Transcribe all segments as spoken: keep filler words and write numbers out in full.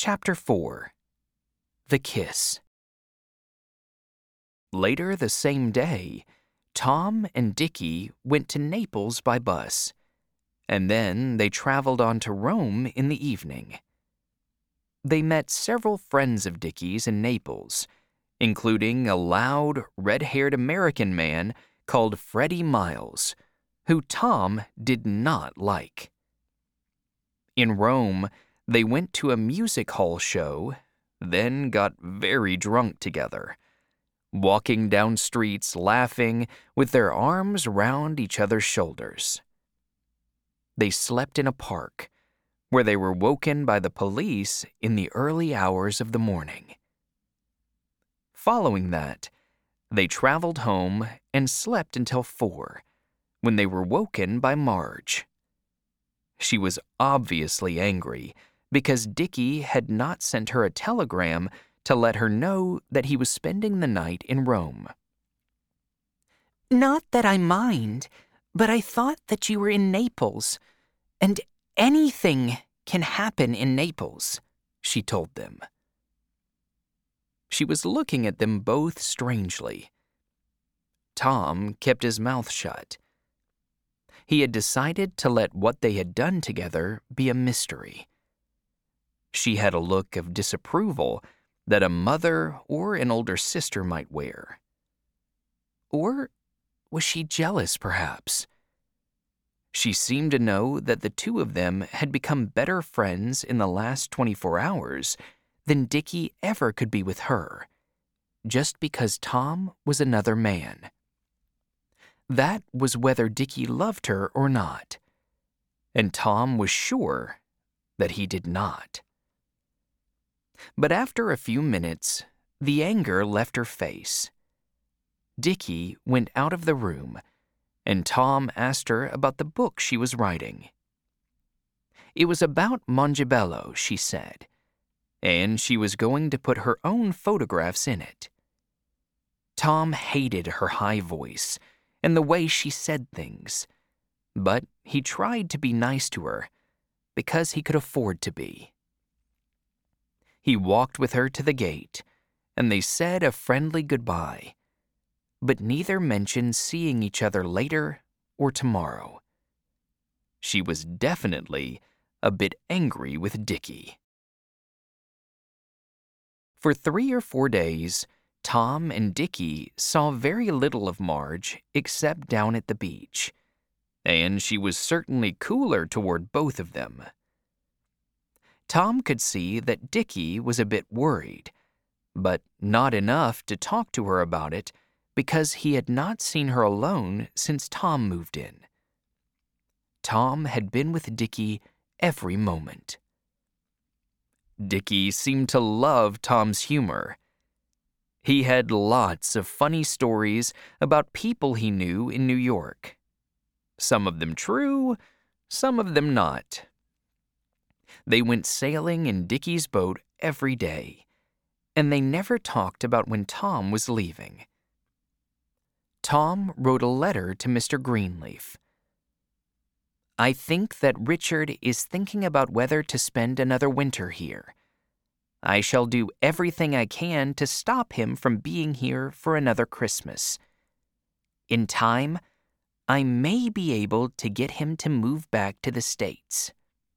Chapter four. The Kiss. Later the same day, Tom and Dickie went to Naples by bus, and then they traveled on to Rome in the evening. They met several friends of Dickie's in Naples, including a loud, red-haired American man called Freddie Miles, who Tom did not like. In Rome, they went to a music hall show, then got very drunk together, walking down streets laughing with their arms round each other's shoulders. They slept in a park, where they were woken by the police in the early hours of the morning. Following that, they traveled home and slept until four, when they were woken by Marge. She was obviously angry because Dickie had not sent her a telegram to let her know that he was spending the night in Rome. "Not that I mind, but I thought that you were in Naples, and anything can happen in Naples," she told them. She was looking at them both strangely. Tom kept his mouth shut. He had decided to let what they had done together be a mystery. She had a look of disapproval that a mother or an older sister might wear. Or was she jealous, perhaps? She seemed to know that the two of them had become better friends in the last twenty-four hours than Dickie ever could be with her, just because Tom was another man. That was whether Dickie loved her or not, and Tom was sure that he did not. But after a few minutes, the anger left her face. Dickie went out of the room, and Tom asked her about the book she was writing. It was about Mongibello, she said, and she was going to put her own photographs in it. Tom hated her high voice and the way she said things, but he tried to be nice to her because he could afford to be. He walked with her to the gate, and they said a friendly goodbye, but neither mentioned seeing each other later or tomorrow. She was definitely a bit angry with Dickie. For three or four days, Tom and Dickie saw very little of Marge except down at the beach, and she was certainly cooler toward both of them. Tom could see that Dickie was a bit worried, but not enough to talk to her about it because he had not seen her alone since Tom moved in. Tom had been with Dickie every moment. Dickie seemed to love Tom's humor. He had lots of funny stories about people he knew in New York. Some of them true, some of them not. They went sailing in Dickie's boat every day, and they never talked about when Tom was leaving. Tom wrote a letter to Mister Greenleaf. "I think that Richard is thinking about whether to spend another winter here. I shall do everything I can to stop him from being here for another Christmas. In time, I may be able to get him to move back to the States."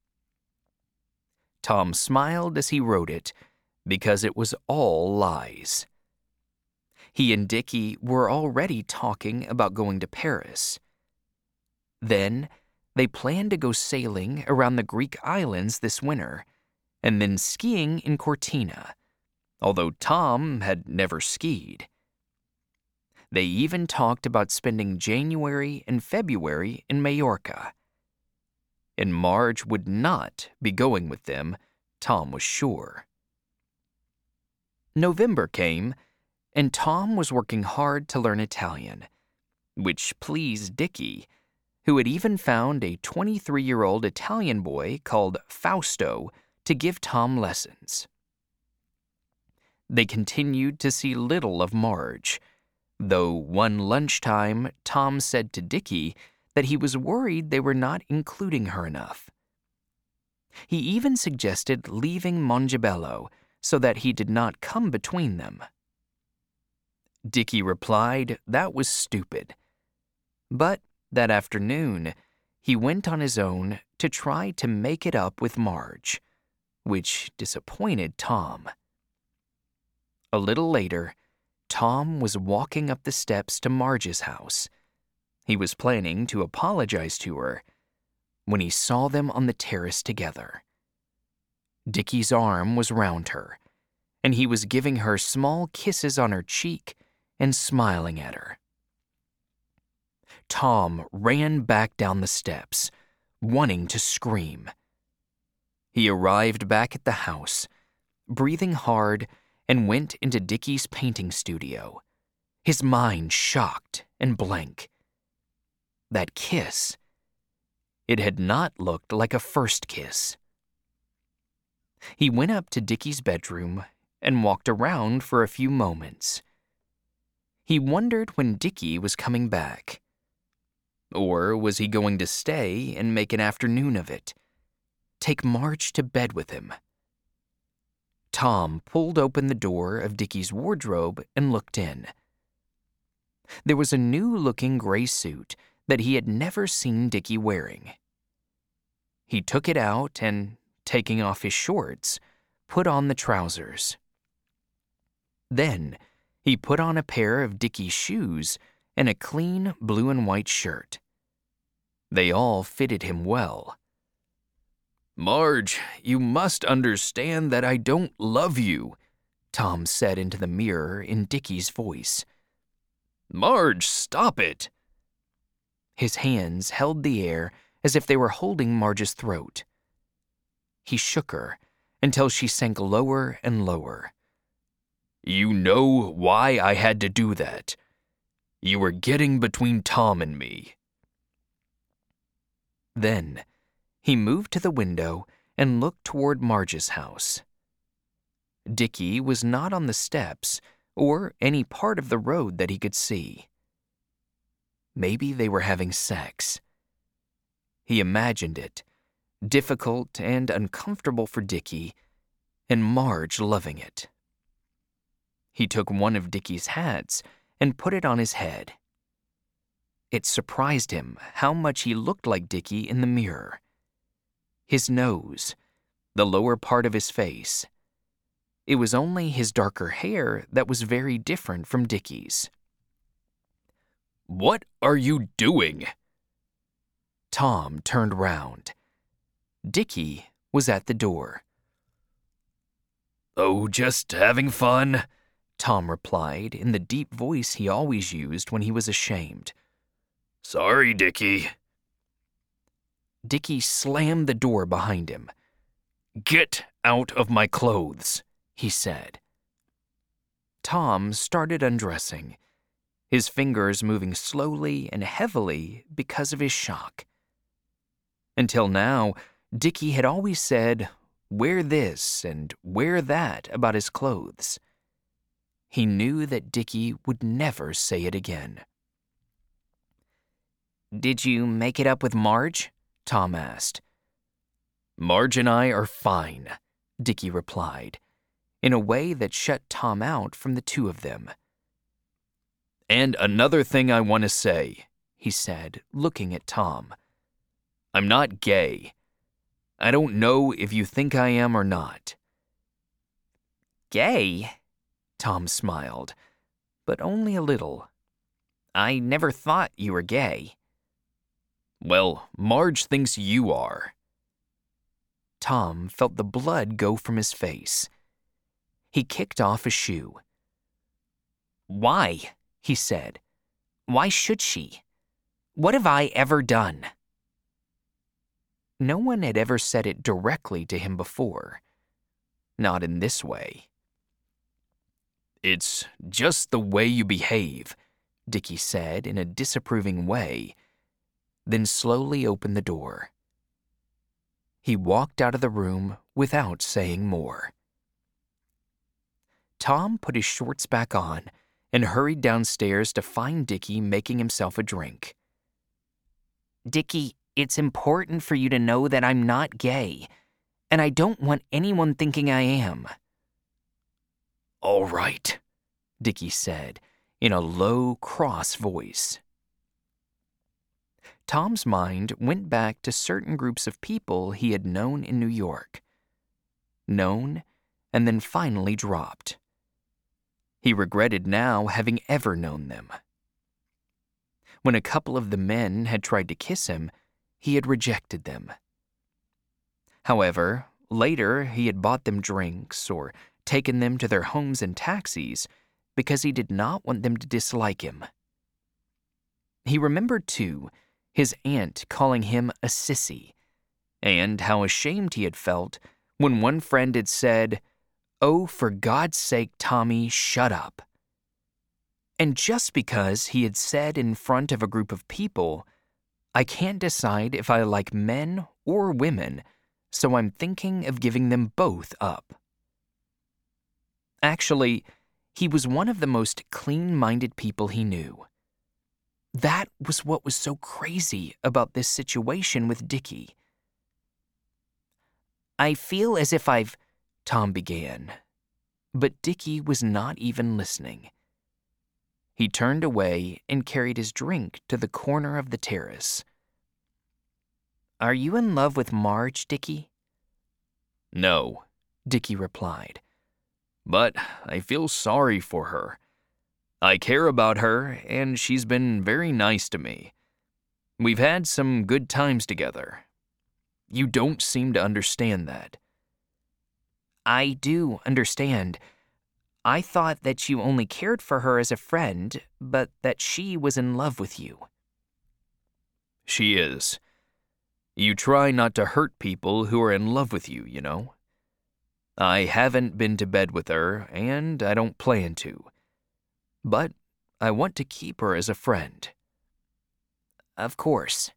Tom smiled as he wrote it, because it was all lies. He and Dickie were already talking about going to Paris. Then, they planned to go sailing around the Greek islands this winter, and then skiing in Cortina, although Tom had never skied. They even talked about spending January and February in Majorca. And Marge would not be going with them, Tom was sure. November came, and Tom was working hard to learn Italian, which pleased Dickie, who had even found a twenty-three-year-old Italian boy called Fausto to give Tom lessons. They continued to see little of Marge, though one lunchtime Tom said to Dickie that he was worried they were not including her enough. He even suggested leaving Mongebello so that he did not come between them. Dickie replied that was stupid. But that afternoon, he went on his own to try to make it up with Marge, which disappointed Tom. A little later, Tom was walking up the steps to Marge's house. He was planning to apologize to her when he saw them on the terrace together. Dickie's arm was round her, and he was giving her small kisses on her cheek and smiling at her. Tom ran back down the steps, wanting to scream. He arrived back at the house, breathing hard, and went into Dickie's painting studio, his mind shocked and blank. That kiss, it had not looked like a first kiss. He went up to Dickie's bedroom and walked around for a few moments. He wondered when Dickie was coming back. Or was he going to stay and make an afternoon of it? Take Marge to bed with him? Tom pulled open the door of Dickie's wardrobe and looked in. There was a new-looking gray suit that he had never seen Dickie wearing. He took it out and, taking off his shorts, put on the trousers. Then, he put on a pair of Dickie's shoes and a clean blue and white shirt. They all fitted him well. "Marge, you must understand that I don't love you," Tom said into the mirror in Dickie's voice. "Marge, stop it!" His hands held the air as if they were holding Marge's throat. He shook her until she sank lower and lower. "You know why I had to do that. You were getting between Tom and me." Then, he moved to the window and looked toward Marge's house. Dickie was not on the steps or any part of the road that he could see. Maybe they were having sex. He imagined it, difficult and uncomfortable for Dickie, and Marge loving it. He took one of Dickie's hats and put it on his head. It surprised him how much he looked like Dickie in the mirror. His nose, the lower part of his face. It was only his darker hair that was very different from Dickie's. "What are you doing?" Tom turned round. Dickie was at the door. "Oh, just having fun," Tom replied in the deep voice he always used when he was ashamed. "Sorry, Dickie." Dickie slammed the door behind him. "Get out of my clothes," he said. Tom started undressing, his fingers moving slowly and heavily because of his shock. Until now, Dickie had always said, "Wear this and wear that" about his clothes. He knew that Dickie would never say it again. "Did you make it up with Marge?" Tom asked. "Marge and I are fine," Dickie replied, in a way that shut Tom out from the two of them. "And another thing I want to say," he said, looking at Tom. "I'm not gay. I don't know if you think I am or not." "Gay?" Tom smiled, but only a little. "I never thought you were gay." "Well, Marge thinks you are." Tom felt the blood go from his face. He kicked off a shoe. "Why?" he said. "Why should she? What have I ever done?" No one had ever said it directly to him before. Not in this way. "It's just the way you behave," Dickie said in a disapproving way, then slowly opened the door. He walked out of the room without saying more. Tom put his shorts back on and hurried downstairs to find Dickie making himself a drink. "Dickie, it's important for you to know that I'm not gay, and I don't want anyone thinking I am." "All right," Dickie said in a low, cross voice. Tom's mind went back to certain groups of people he had known in New York. Known, and then finally dropped. He regretted now having ever known them. When a couple of the men had tried to kiss him, he had rejected them. However, later he had bought them drinks or taken them to their homes in taxis because he did not want them to dislike him. He remembered, too, his aunt calling him a sissy, and how ashamed he had felt when one friend had said, "Oh, for God's sake, Tommy, shut up." And just because he had said in front of a group of people, "I can't decide if I like men or women, so I'm thinking of giving them both up." Actually, he was one of the most clean-minded people he knew. That was what was so crazy about this situation with Dickie. "I feel as if I've," Tom began, but Dickie was not even listening. He turned away and carried his drink to the corner of the terrace. "Are you in love with Marge, Dickie?" "No," Dickie replied. "But I feel sorry for her. I care about her, and she's been very nice to me. We've had some good times together. You don't seem to understand that." "I do understand. I thought that you only cared for her as a friend, but that she was in love with you." "She is. You try not to hurt people who are in love with you, you know. I haven't been to bed with her, and I don't plan to. But I want to keep her as a friend." "Of course."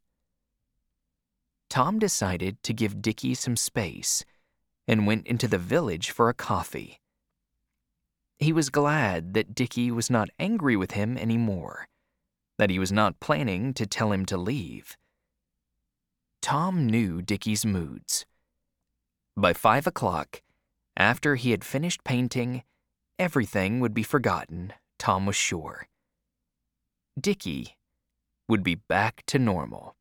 Tom decided to give Dickie some space and went into the village for a coffee. He was glad that Dickie was not angry with him anymore, that he was not planning to tell him to leave. Tom knew Dickie's moods. By five o'clock, after he had finished painting, everything would be forgotten, Tom was sure. Dickie would be back to normal.